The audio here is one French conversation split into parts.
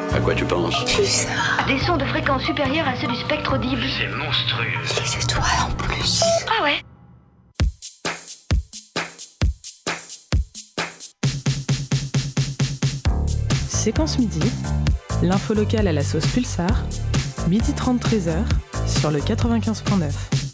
À quoi tu penses? Pulsar. Des sons de fréquence supérieure à ceux du spectre audible. C'est monstrueux. Les étoiles en plus. Ah ouais? Séquence midi, l'info locale à la sauce Pulsar, midi 30 13h sur le 95.9.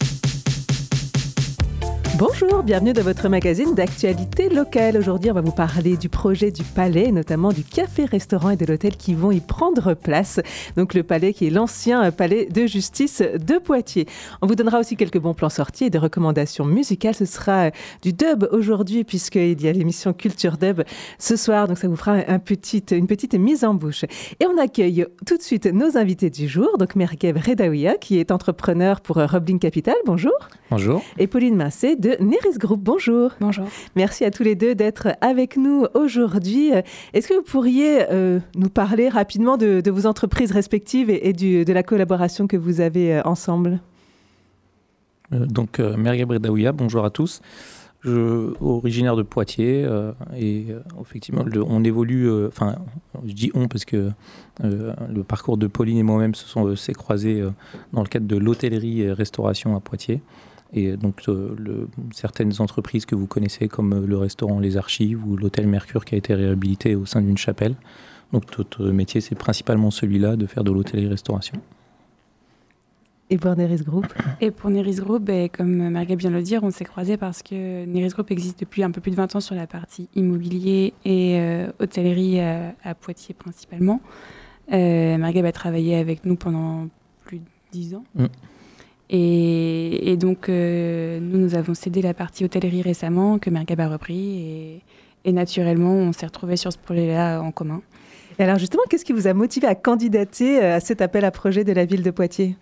Bonjour, bienvenue dans votre magazine d'actualité locale. Aujourd'hui, on va vous parler du projet du Palais, notamment du café-restaurant et de l'hôtel qui vont y prendre place. Donc le Palais qui est l'ancien palais de justice de Poitiers. On vous donnera aussi quelques bons plans sortis et des recommandations musicales. Ce sera du dub aujourd'hui puisqu'il y a l'émission Culture Dub ce soir. Donc ça vous fera une petite mise en bouche. Et on accueille tout de suite nos invités du jour. Donc Mergheb Redaouia qui est entrepreneur pour Roblin Capital. Bonjour. Bonjour. Et Pauline Mincé de Neris Group. Bonjour. Bonjour. Merci à tous les deux d'être avec nous aujourd'hui. Est-ce que vous pourriez nous parler rapidement de vos entreprises respectives et de la collaboration que vous avez ensemble? Mergheb Redaouia, bonjour à tous. Originaire de Poitiers et effectivement on évolue, je dis on parce que le parcours de Pauline et moi-même s'est croisé dans le cadre de l'hôtellerie et restauration à Poitiers. Et donc certaines entreprises que vous connaissez comme le restaurant Les Archives ou l'hôtel Mercure qui a été réhabilité au sein d'une chapelle. Donc notre métier c'est principalement celui-là, de faire de l'hôtellerie-restauration. Et pour Neris Group? Et pour Neris Group, comme Mergheb vient de le dire, on s'est croisés parce que Neris Group existe depuis un peu plus de 20 ans sur la partie immobilier et hôtellerie à Poitiers principalement. Mergheb a travaillé avec nous pendant plus de 10 ans. Et donc, nous avons cédé la partie hôtellerie récemment, que Mergheb a repris. Et naturellement, on s'est retrouvés sur ce projet-là en commun. Et alors justement, qu'est-ce qui vous a motivé à candidater à cet appel à projet de la ville de Poitiers?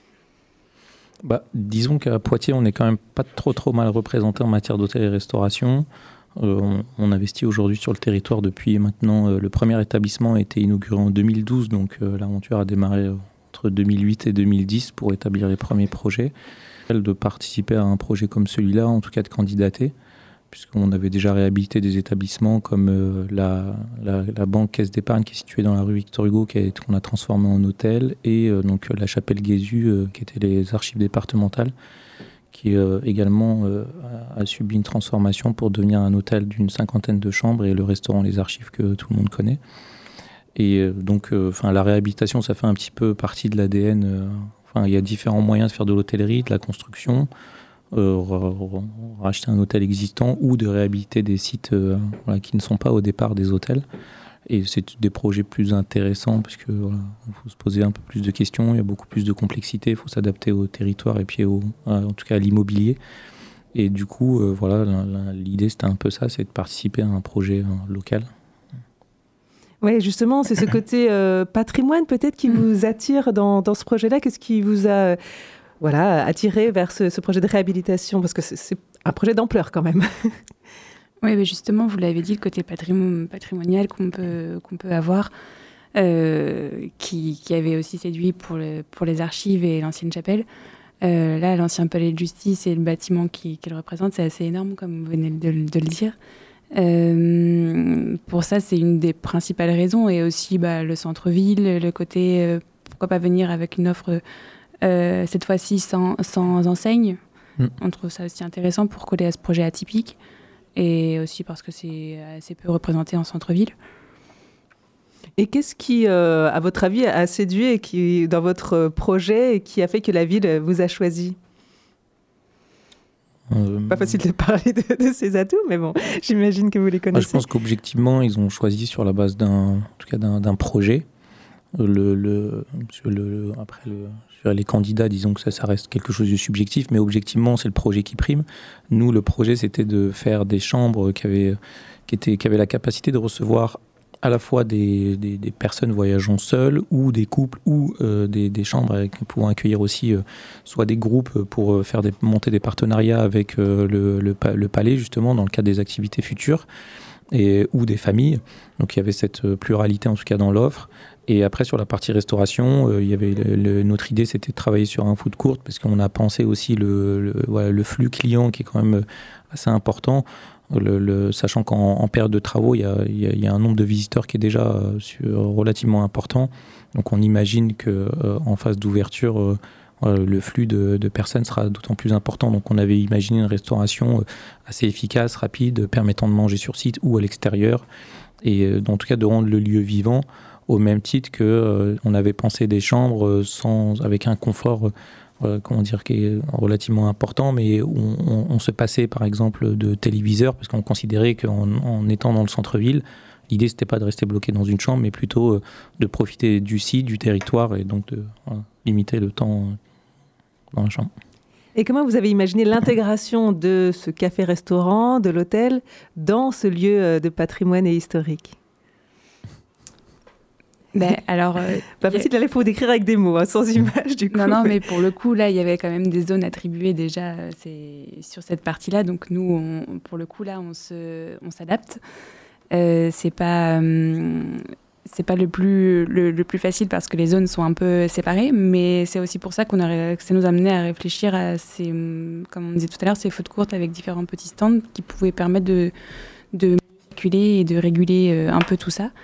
Disons qu'à Poitiers, on n'est quand même pas trop mal représenté en matière d'hôtellerie-restauration. On investit aujourd'hui sur le territoire depuis maintenant. Le premier établissement a été inauguré en 2012, donc l'aventure a démarré entre 2008 et 2010 pour établir les premiers projets. De participer à un projet comme celui-là, en tout cas de candidater, puisqu'on avait déjà réhabilité des établissements comme la banque Caisse d'épargne qui est située dans la rue Victor Hugo, qu'on a transformé en hôtel, et donc la chapelle Guézu qui était les archives départementales, qui également a subi une transformation pour devenir un hôtel d'une 50aine de chambres, et le restaurant Les Archives que tout le monde connaît. Et la réhabilitation, ça fait un petit peu partie de l'ADN. Il y a différents moyens de faire de l'hôtellerie, de la construction, racheter un hôtel existant ou de réhabiliter des sites qui ne sont pas au départ des hôtels. Et c'est des projets plus intéressants parce qu'il faut se poser un peu plus de questions, il y a beaucoup plus de complexité, il faut s'adapter au territoire et puis en tout cas à l'immobilier. Et du coup, l'idée c'était un peu ça, c'est de participer à un projet local. Oui, justement, c'est ce côté patrimoine peut-être qui vous attire dans ce projet-là. Qu'est-ce qui vous a attiré vers ce projet de réhabilitation? Parce que c'est un projet d'ampleur quand même. Oui, mais justement, vous l'avez dit, le côté patrimonial qu'on peut avoir, qui avait aussi séduit pour les archives et l'ancienne chapelle. Là, l'ancien palais de justice et le bâtiment qu'il représente, c'est assez énorme, comme vous venez de le dire. Pour ça, c'est une des principales raisons, et aussi le centre-ville, le côté pourquoi pas venir avec une offre cette fois-ci sans enseigne. On trouve ça aussi intéressant pour coller à ce projet atypique, et aussi parce que c'est assez peu représenté en centre-ville. Et qu'est-ce qui, à votre avis, a séduit et qui, dans votre projet, et qui a fait que la ville vous a choisi? Pas facile de parler de ces atouts, mais bon, j'imagine que vous les connaissez. Je pense qu'objectivement, ils ont choisi sur la base d'un projet. Sur les candidats, disons que ça reste quelque chose de subjectif, mais objectivement, c'est le projet qui prime. Nous, le projet, c'était de faire des chambres qui avaient la capacité de recevoir à la fois des personnes voyageant seules, ou des couples, ou des chambres pouvant accueillir aussi soit des groupes pour monter des partenariats avec le palais, justement, dans le cadre des activités futures. ou des familles. Donc il y avait cette pluralité en tout cas dans l'offre. Et après sur la partie restauration, il y avait notre idée c'était de travailler sur un food court parce qu'on a pensé aussi le flux client qui est quand même assez important. Sachant qu'en période de travaux, il y a un nombre de visiteurs qui est déjà relativement important. Donc on imagine qu'en phase d'ouverture, le flux de personnes sera d'autant plus important. Donc on avait imaginé une restauration assez efficace, rapide, permettant de manger sur site ou à l'extérieur. Et en tout cas de rendre le lieu vivant au même titre qu'on avait pensé des chambres avec un confort qui est relativement important, mais on se passait par exemple de téléviseurs parce qu'on considérait qu'en étant dans le centre-ville, l'idée c'était pas de rester bloqué dans une chambre, mais plutôt de profiter du site, du territoire et donc de limiter le temps dans la chambre. Et comment vous avez imaginé l'intégration de ce café-restaurant, de l'hôtel, dans ce lieu de patrimoine et historique ? Pas facile, il faut décrire avec des mots, sans images du coup. Non, mais pour le coup, là, il y avait quand même des zones attribuées déjà sur cette partie-là. Donc nous, pour le coup, là, on s'adapte. C'est pas le plus facile parce que les zones sont un peu séparées, mais c'est aussi pour ça que ça nous a amené à réfléchir à comme on disait tout à l'heure, ces food courts avec différents petits stands qui pouvaient permettre de circuler et de réguler un peu tout ça.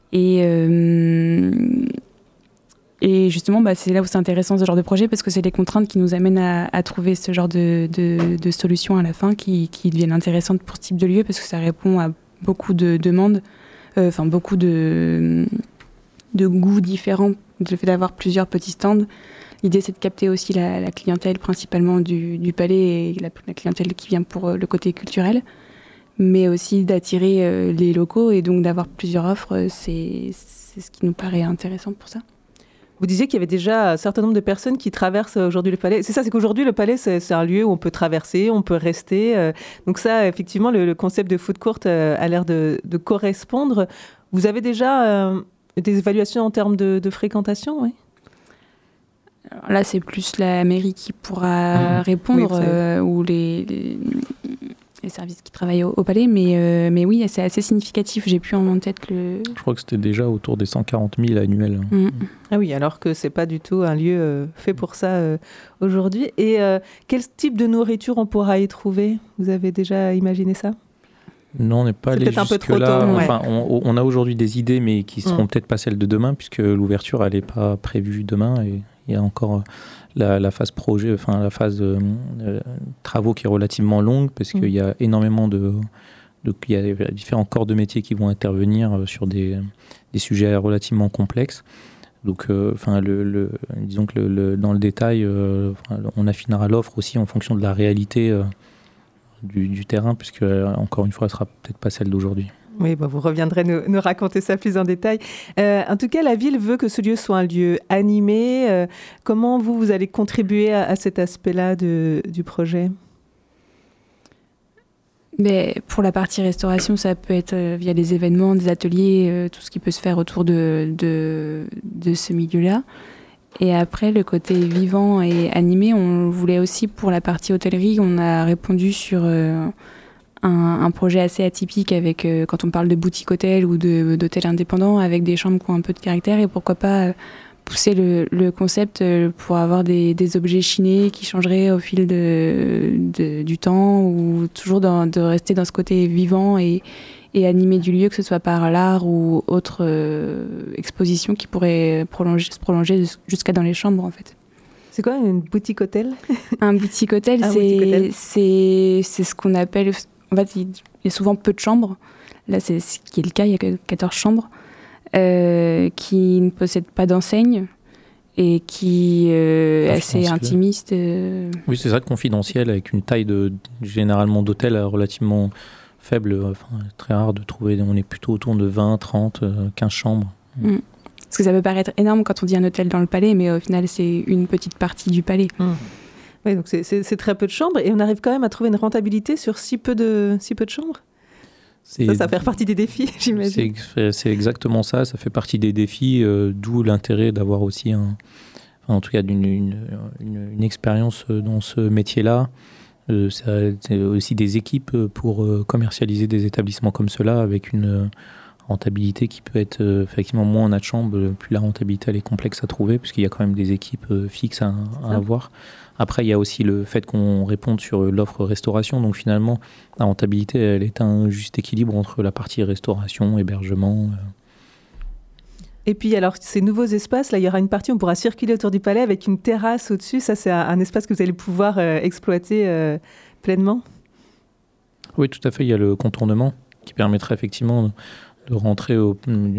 Et justement, c'est là où c'est intéressant ce genre de projet parce que c'est les contraintes qui nous amènent à trouver ce genre de solutions à la fin qui deviennent intéressantes pour ce type de lieu parce que ça répond à beaucoup de demandes, beaucoup de goûts différents, le fait d'avoir plusieurs petits stands. L'idée, c'est de capter aussi la clientèle principalement du palais et la clientèle qui vient pour le côté culturel, mais aussi d'attirer les locaux et donc d'avoir plusieurs offres, c'est ce qui nous paraît intéressant pour ça. Vous disiez qu'il y avait déjà un certain nombre de personnes qui traversent aujourd'hui le palais. C'est ça, c'est qu'aujourd'hui, le palais, c'est un lieu où on peut traverser, on peut rester. Donc ça, effectivement, le concept de food court a l'air de correspondre. Vous avez déjà des évaluations en termes de fréquentation, oui ? Alors là, c'est plus la mairie qui pourra répondre, ou les services qui travaillent au palais, mais oui, c'est assez significatif. J'ai plus en tête le... Je crois que c'était déjà autour des 140 000 annuels. Ah oui, alors que c'est pas du tout un lieu fait pour ça aujourd'hui. Et quel type de nourriture on pourra y trouver ? Vous avez déjà imaginé ça ? Non, on n'est pas allé jusque-là. Enfin, on a aujourd'hui des idées, mais qui seront peut-être pas celles de demain, puisque l'ouverture, elle n'est pas prévue demain. Et il y a encore la phase projet, enfin la phase travaux qui est relativement longue, parce qu'il y a énormément il y a différents corps de métier qui vont intervenir sur des sujets relativement complexes. Donc, disons que dans le détail, on affinera l'offre aussi en fonction de la réalité du terrain, puisque encore une fois, elle sera peut-être pas celle d'aujourd'hui. Oui, vous reviendrez nous raconter ça plus en détail. En tout cas, la ville veut que ce lieu soit un lieu animé. Comment vous allez contribuer à cet aspect-là du projet ? Mais pour la partie restauration, ça peut être via des événements, des ateliers, tout ce qui peut se faire autour de ce milieu-là. Et après, le côté vivant et animé, on voulait aussi, pour la partie hôtellerie, on a répondu sur un projet assez atypique avec, quand on parle de boutique hôtel ou d'hôtel indépendant, avec des chambres qui ont un peu de caractère, et pourquoi pas pousser le concept pour avoir des objets chinés qui changeraient au fil du temps, ou toujours de rester dans ce côté vivant et animé du lieu, que ce soit par l'art ou autre exposition qui pourrait se prolonger jusqu'à dans les chambres, en fait. C'est quoi une boutique hôtel ? Un boutique hôtel, c'est ce qu'on appelle... En fait, il y a souvent peu de chambres. Là, c'est ce qui est le cas, il y a 14 chambres qui ne possèdent pas d'enseigne et qui est assez intimiste. Oui, c'est ça, confidentiel, avec une taille généralement d'hôtel relativement faible. Très rare de trouver, on est plutôt autour de 20, 30, 15 chambres. Parce que ça peut paraître énorme quand on dit un hôtel dans le palais, mais au final, c'est une petite partie du palais. Oui, donc c'est très peu de chambres, et on arrive quand même à trouver une rentabilité sur si peu de chambres. Ça fait partie des défis, j'imagine. C'est exactement ça, ça fait partie des défis, d'où l'intérêt d'avoir aussi en tout cas une expérience dans ce métier-là, C'est aussi des équipes pour commercialiser des établissements comme cela avec une rentabilité qui peut être effectivement moins on a de chambres, plus la rentabilité elle est complexe à trouver puisqu'il y a quand même des équipes fixes à avoir. Après il y a aussi le fait qu'on réponde sur l'offre restauration, donc finalement la rentabilité elle est un juste équilibre entre la partie restauration, hébergement. Et puis alors ces nouveaux espaces, là il y aura une partie où on pourra circuler autour du palais avec une terrasse au-dessus, ça c'est un espace que vous allez pouvoir exploiter pleinement? Oui, tout à fait, il y a le contournement qui permettrait effectivement de rentrer le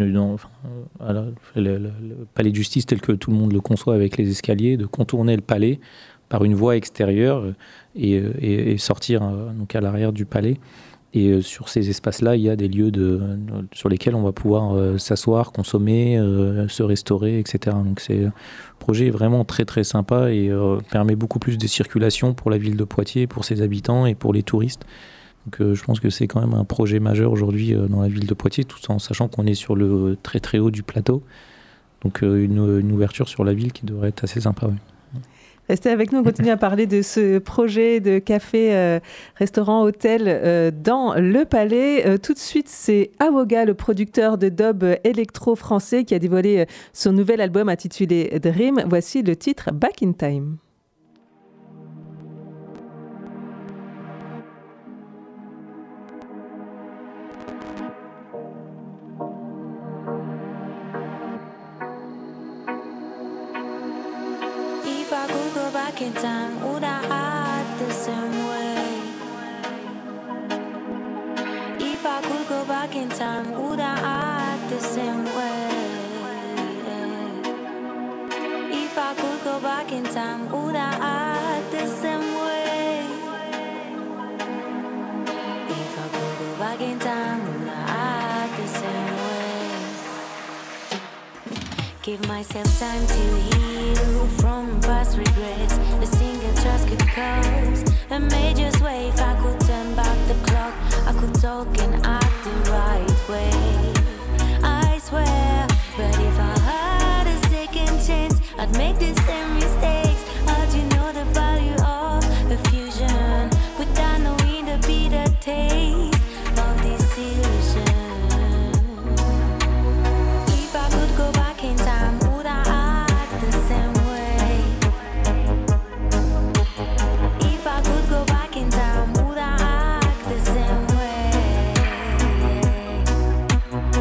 palais de justice tel que tout le monde le conçoit avec les escaliers, de contourner le palais par une voie extérieure et sortir donc à l'arrière du palais. Et sur ces espaces-là, il y a des lieux sur lesquels on va pouvoir s'asseoir, consommer, se restaurer, etc. Donc le projet est vraiment très très sympa et permet beaucoup plus de circulation pour la ville de Poitiers, pour ses habitants et pour les touristes. Donc je pense que c'est quand même un projet majeur aujourd'hui dans la ville de Poitiers, tout en sachant qu'on est sur le très très haut du plateau. Donc une ouverture sur la ville qui devrait être assez sympa. Oui. Restez avec nous, on continue à parler de ce projet de café, restaurant, hôtel dans le Palais. Tout de suite, c'est Awoga, le producteur de dub électro français qui a dévoilé son nouvel album intitulé Dream. Voici le titre Back in Time. Back in time, would I act the same way? If I could go back in time, would I act the same way? If I could go back in time, would I act the same way? If I could go back in time, would I act the same way? Give myself time to heal from past regrets. A single trust could cause a major sway. If I could turn back the clock, I could talk and act the right way. I swear, but if I had a second chance, I'd make the same mistakes. How'd you know the value of a fusion without knowing the bitter taste of this illusion? If I could go back in time, would I act the same way? If I could go back in time, would I act the same way?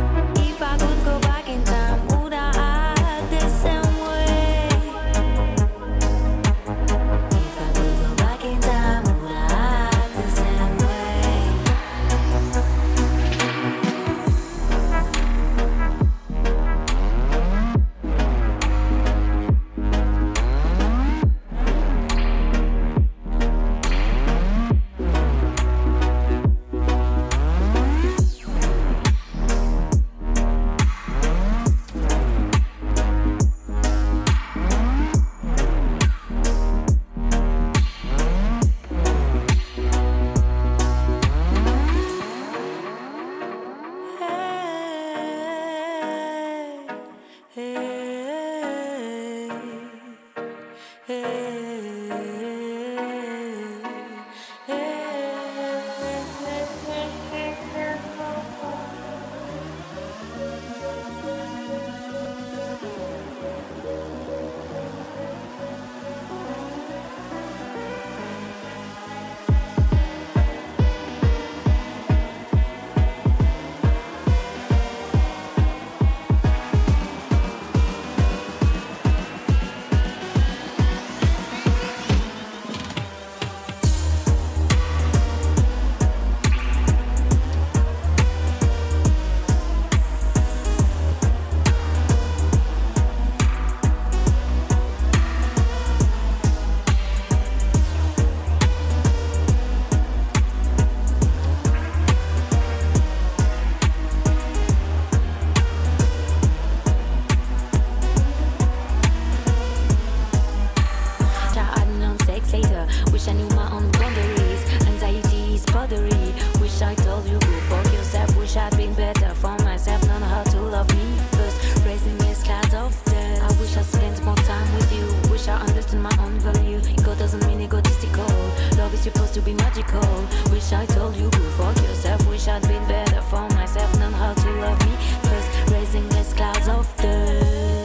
to be magical. Wish I told you before yourself. Wish I'd been better for myself. Known how to love me first. Raising less clouds of dust.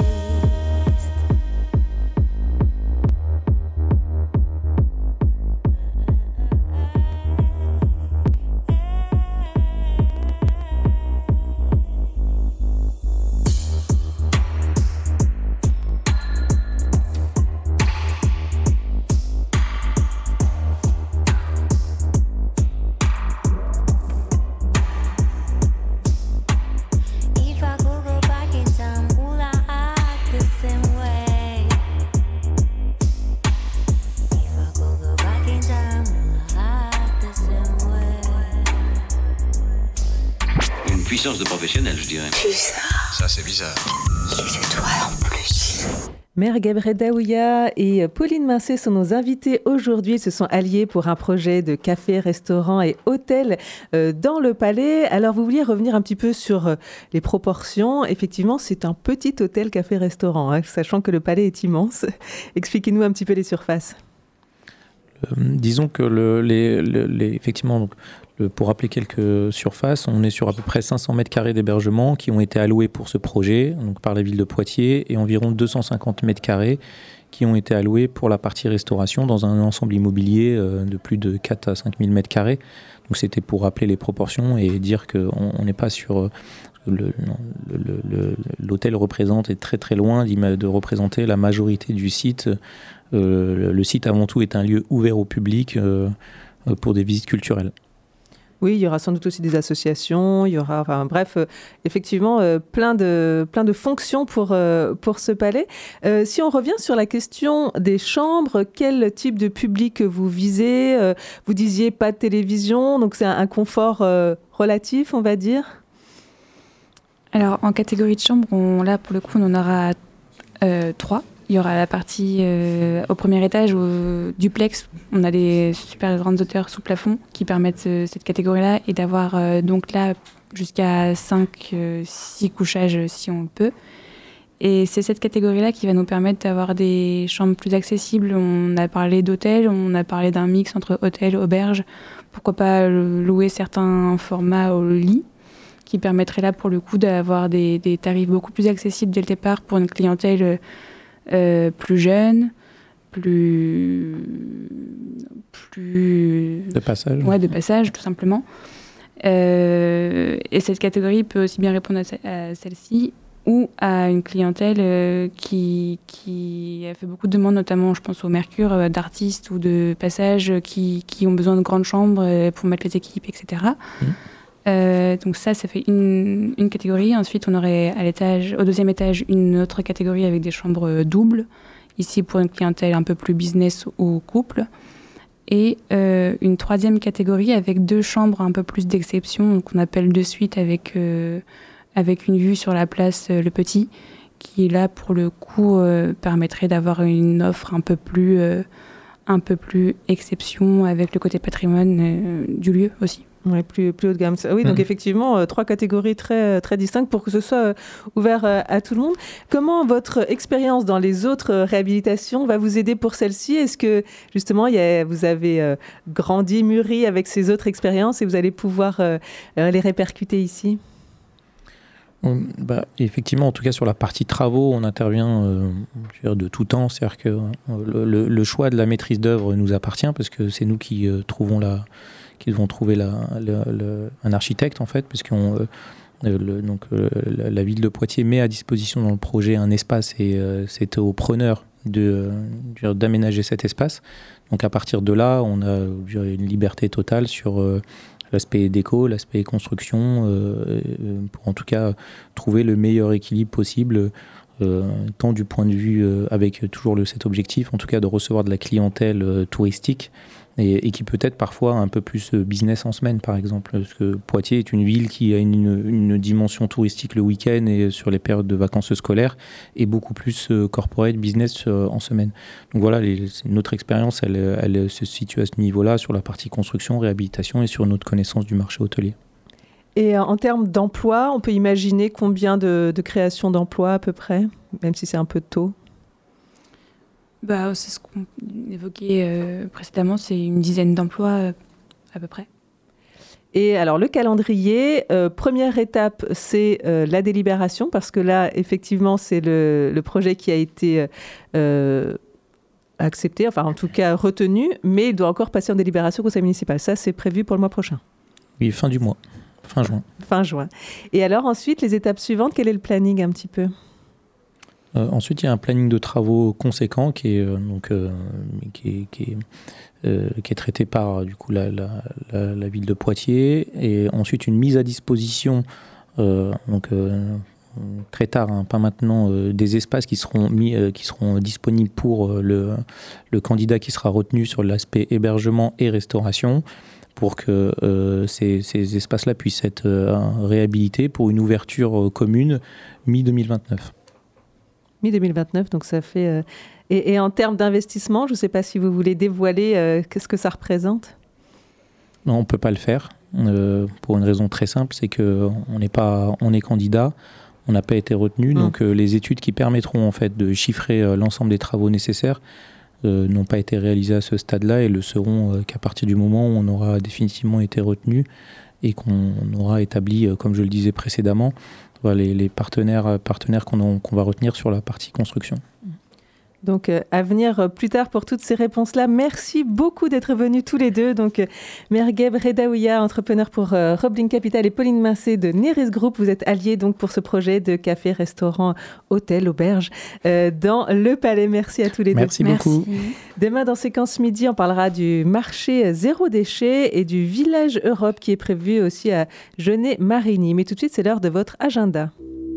De professionnel, je dirais. Bizarre. Ça, c'est bizarre. Les étoiles en plus. Mère Gabrielle Daouya et Pauline Mincé sont nos invités aujourd'hui. Ils se sont alliés pour un projet de café, restaurant et hôtel dans le Palais. Alors, vous vouliez revenir un petit peu sur les proportions. Effectivement, c'est un petit hôtel café-restaurant, sachant que le Palais est immense. Expliquez-nous un petit peu les surfaces. Disons que effectivement, donc, pour rappeler quelques surfaces, on est sur à peu près 500 mètres carrés d'hébergement qui ont été alloués pour ce projet, donc par la ville de Poitiers, et environ 250 mètres carrés qui ont été alloués pour la partie restauration dans un ensemble immobilier de plus de 4 à 5 000 mètres carrés. Donc c'était pour rappeler les proportions et dire qu'on n'est pas sur... L'hôtel est très très loin de représenter la majorité du site. Le site avant tout est un lieu ouvert au public pour des visites culturelles. Oui, il y aura sans doute aussi des associations, il y aura, effectivement, plein de fonctions pour ce palais. Si on revient sur la question des chambres, quel type de public vous visez ? Vous disiez pas de télévision, donc c'est un confort relatif, on va dire. Alors, en catégorie de chambre, là, pour le coup, on en aura 3. Il y aura la partie au premier étage, au duplex. On a des super grandes hauteurs sous plafond qui permettent cette catégorie-là et d'avoir donc là jusqu'à 5-6 couchages si on peut. Et c'est cette catégorie-là qui va nous permettre d'avoir des chambres plus accessibles. On a parlé d'hôtel, on a parlé d'un mix entre hôtel, auberge. Pourquoi pas louer certains formats au lit qui permettraient là pour le coup d'avoir des tarifs beaucoup plus accessibles dès le départ pour une clientèle plus jeune, plus de passage. Ouais, de passage tout simplement. Et cette catégorie peut aussi bien répondre à celle-ci ou à une clientèle qui a fait beaucoup de demandes, notamment je pense au Mercure, d'artistes ou de passage qui ont besoin de grandes chambres pour mettre les équipes, etc. Donc ça fait une catégorie. Ensuite, on aurait au deuxième étage une autre catégorie avec des chambres doubles, ici pour une clientèle un peu plus business ou couple. Et une troisième catégorie avec 2 chambres un peu plus d'exception, qu'on appelle de suite avec une vue sur la place Le Petit, qui là pour le coup permettrait d'avoir une offre un peu plus exception avec le côté patrimoine du lieu aussi. Oui, plus haut de gamme. Oui, donc effectivement, 3 catégories très, très distinctes pour que ce soit ouvert à tout le monde. Comment votre expérience dans les autres réhabilitations va vous aider pour celle-ci ? Est-ce que justement, vous avez grandi, mûri avec ces autres expériences et vous allez pouvoir les répercuter ici ? Effectivement, en tout cas sur la partie travaux, on intervient de tout temps. C'est-à-dire que le choix de la maîtrise d'œuvre nous appartient parce que c'est nous qui devons trouver un architecte en fait, parce qu'on la ville de Poitiers met à disposition dans le projet un espace et c'est au preneur d'aménager cet espace. Donc à partir de là, on a une liberté totale sur l'aspect déco, l'aspect construction, pour en tout cas trouver le meilleur équilibre possible, tant du point de vue avec toujours cet objectif, en tout cas de recevoir de la clientèle touristique, et qui peut être parfois un peu plus business en semaine, par exemple. Parce que Poitiers est une ville qui a une dimension touristique le week-end et sur les périodes de vacances scolaires, et beaucoup plus corporate business en semaine. Donc voilà, notre expérience, elle se situe à ce niveau-là, sur la partie construction, réhabilitation et sur notre connaissance du marché hôtelier. Et en termes d'emploi, on peut imaginer combien de créations d'emplois à peu près, même si c'est un peu tôt ? C'est ce qu'on évoquait précédemment, c'est une dizaine d'emplois à peu près. Et alors le calendrier, première étape, c'est la délibération, parce que là, effectivement, c'est le projet qui a été accepté, enfin en tout cas retenu, mais il doit encore passer en délibération au conseil municipal. Ça, c'est prévu pour le mois prochain. Oui, fin du mois, fin juin. Fin juin. Et alors ensuite, les étapes suivantes, quel est le planning un petit peu ? Ensuite, il y a un planning de travaux conséquent qui est traité par du coup la ville de Poitiers, et ensuite une mise à disposition très tard, pas maintenant, des espaces qui seront disponibles pour le candidat qui sera retenu sur l'aspect hébergement et restauration, pour que ces espaces-là puissent être réhabilités pour une ouverture commune mi-2029. Mi-2029, donc ça fait... Et en termes d'investissement, je ne sais pas si vous voulez dévoiler qu'est-ce que ça représente ? Non, on ne peut pas le faire, pour une raison très simple, c'est qu'on est candidat, on n'a pas été retenu, donc les études qui permettront en fait de chiffrer l'ensemble des travaux nécessaires n'ont pas été réalisées à ce stade-là et le seront qu'à partir du moment où on aura définitivement été retenu et qu'on aura établi, comme je le disais précédemment, les partenaires qu'on va retenir sur la partie construction. Donc, à venir plus tard pour toutes ces réponses-là. Merci beaucoup d'être venus tous les deux. Donc, Mergheb Redaouia, entrepreneur pour Roblin Capital, et Pauline Mincé de Neris Group. Vous êtes alliés donc pour ce projet de café, restaurant, hôtel, auberge dans le Palais. Merci à tous les deux. Merci beaucoup. Demain, dans Séquence Midi, on parlera du marché zéro déchet et du village Europe qui est prévu aussi à Genet-Marigny. Mais tout de suite, c'est l'heure de votre agenda.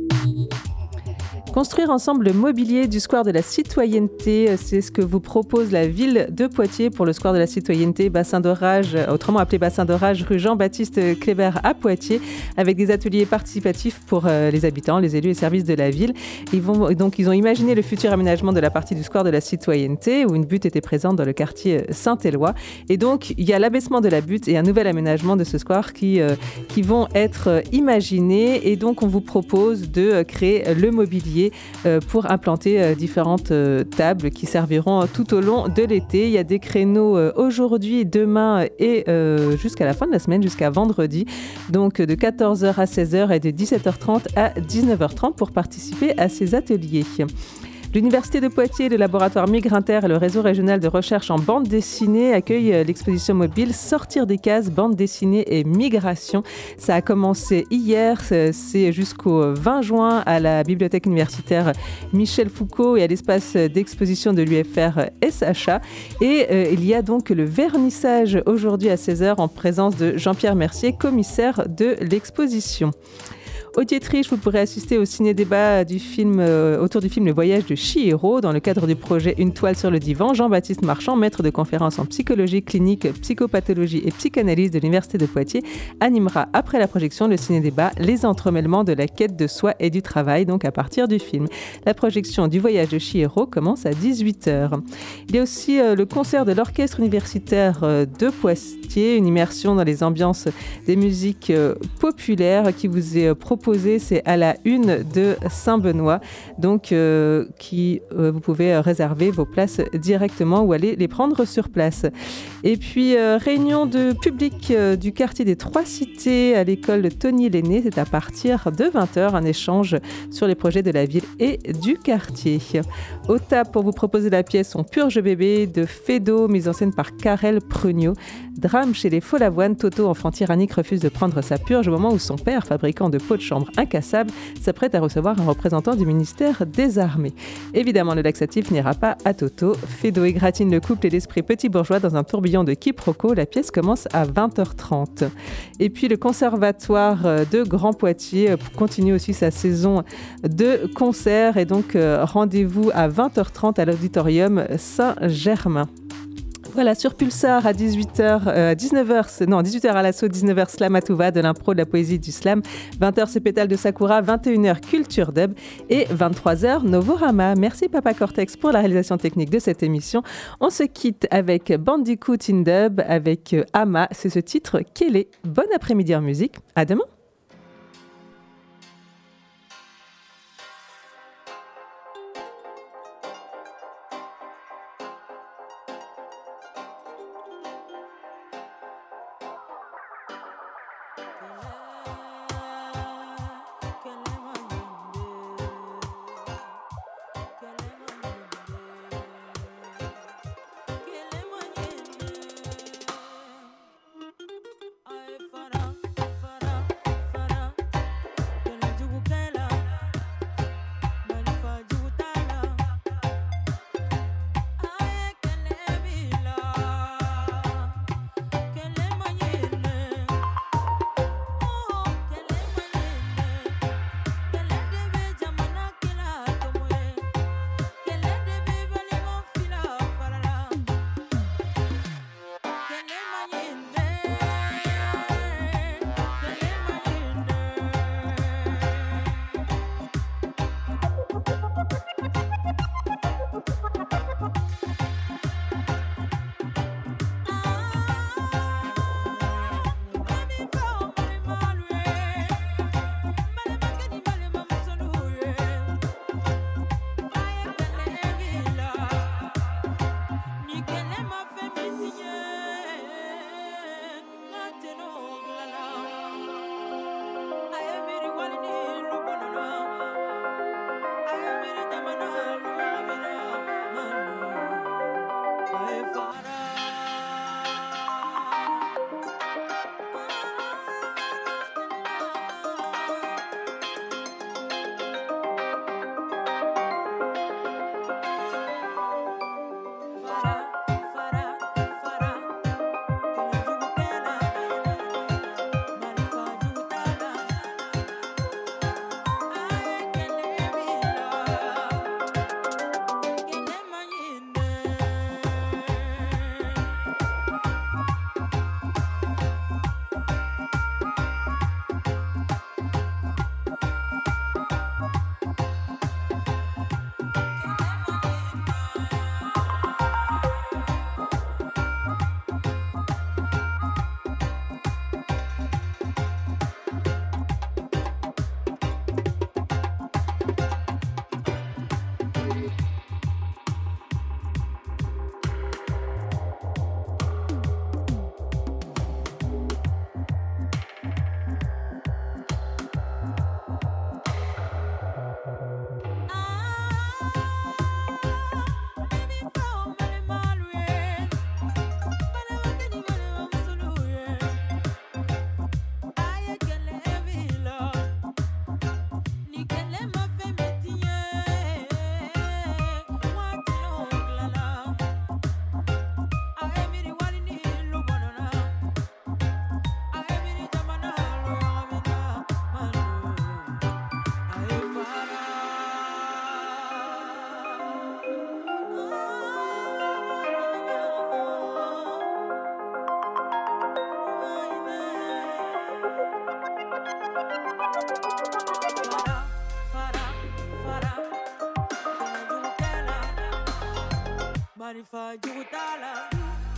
Construire ensemble le mobilier du Square de la Citoyenneté, c'est ce que vous propose la ville de Poitiers pour le Square de la Citoyenneté, bassin d'orage, autrement appelé bassin d'orage, rue Jean-Baptiste Kléber à Poitiers, avec des ateliers participatifs pour les habitants, les élus et services de la ville. Ils ont imaginé le futur aménagement de la partie du Square de la Citoyenneté, où une butte était présente dans le quartier Saint-Éloi. Et donc, il y a l'abaissement de la butte et un nouvel aménagement de ce square qui vont être imaginés. Et donc, on vous propose de créer le mobilier pour implanter différentes tables qui serviront tout au long de l'été. Il y a des créneaux aujourd'hui, demain et jusqu'à la fin de la semaine, jusqu'à vendredi. Donc de 14h à 16h et de 17h30 à 19h30 pour participer à ces ateliers. L'Université de Poitiers, le laboratoire Migrinter et le réseau régional de recherche en bande dessinée accueillent l'exposition mobile Sortir des cases, bande dessinée et migration. Ça a commencé hier, c'est jusqu'au 20 juin à la bibliothèque universitaire Michel Foucault et à l'espace d'exposition de l'UFR SHA. Et il y a donc le vernissage aujourd'hui à 16h en présence de Jean-Pierre Mercier, commissaire de l'exposition. Au Dietrich, vous pourrez assister au ciné-débat autour du film Le Voyage de Chihiro dans le cadre du projet Une toile sur le divan. Jean-Baptiste Marchand, maître de conférences en psychologie clinique, psychopathologie et psychanalyse de l'Université de Poitiers, animera après la projection le ciné-débat Les entremêlements de la quête de soi et du travail, donc à partir du film. La projection du Voyage de Chihiro commence à 18h. Il y a aussi le concert de l'orchestre universitaire de Poitiers, une immersion dans les ambiances des musiques populaires qui vous est proposée. C'est à la 1 de Saint-Benoît, donc vous pouvez réserver vos places directement ou aller les prendre sur place. Et puis réunion de public du quartier des Trois Cités à l'école Tony Lenné, c'est à partir de 20h, un échange sur les projets de la ville et du quartier. Au TAP, pour vous proposer la pièce On purge bébé de Fédo, mise en scène par Karel Prugno. Drame chez les Folavoine, Toto, enfant tyrannique, refuse de prendre sa purge au moment où son père, fabricant de pots de chambre incassable, s'apprête à recevoir un représentant du ministère des Armées. Évidemment, le laxatif n'ira pas à Toto. Fédo égratigne le couple et l'esprit petit bourgeois dans un tourbillon de quiproquos. La pièce commence à 20h30. Et puis le conservatoire de Grand Poitiers continue aussi sa saison de concerts et donc rendez-vous à 20h30 à l'auditorium Saint-Germain. Voilà, sur Pulsar à 18h à l'assaut, 19h Slam à tout va, de l'impro, de la poésie, du slam. 20h c'est Pétale de Sakura, 21h Culture Dub et 23h Novorama. Merci Papa Cortex pour la réalisation technique de cette émission. On se quitte avec Bandicoot in Dub, avec Ama, c'est ce titre Kélé. Bon après-midi en musique, à demain. body for you, dollar.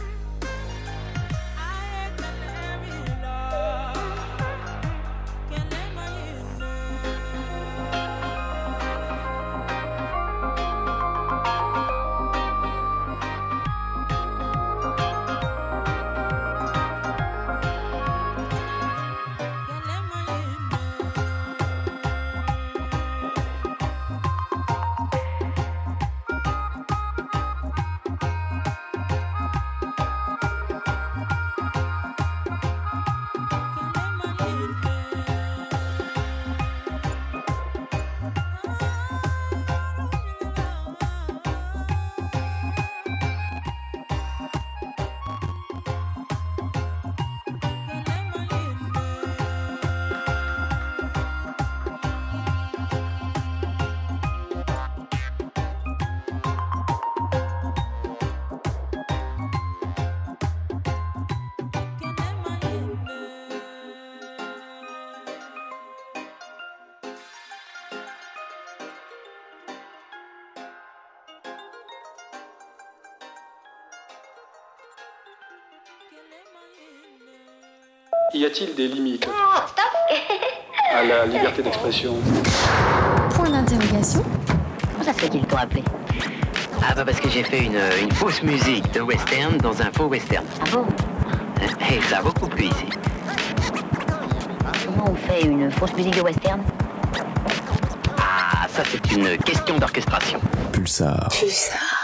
Y a-t-il des limites à la liberté d'expression? Point d'interrogation. Comment ça se fait qu'ils t'ont appelé? Ah bah parce que j'ai fait une fausse musique de western dans un faux western. Ah bon? Et ça a beaucoup plu ici. Comment on fait une fausse musique de western? Ah, ça c'est une question d'orchestration. Pulsar. Pulsar.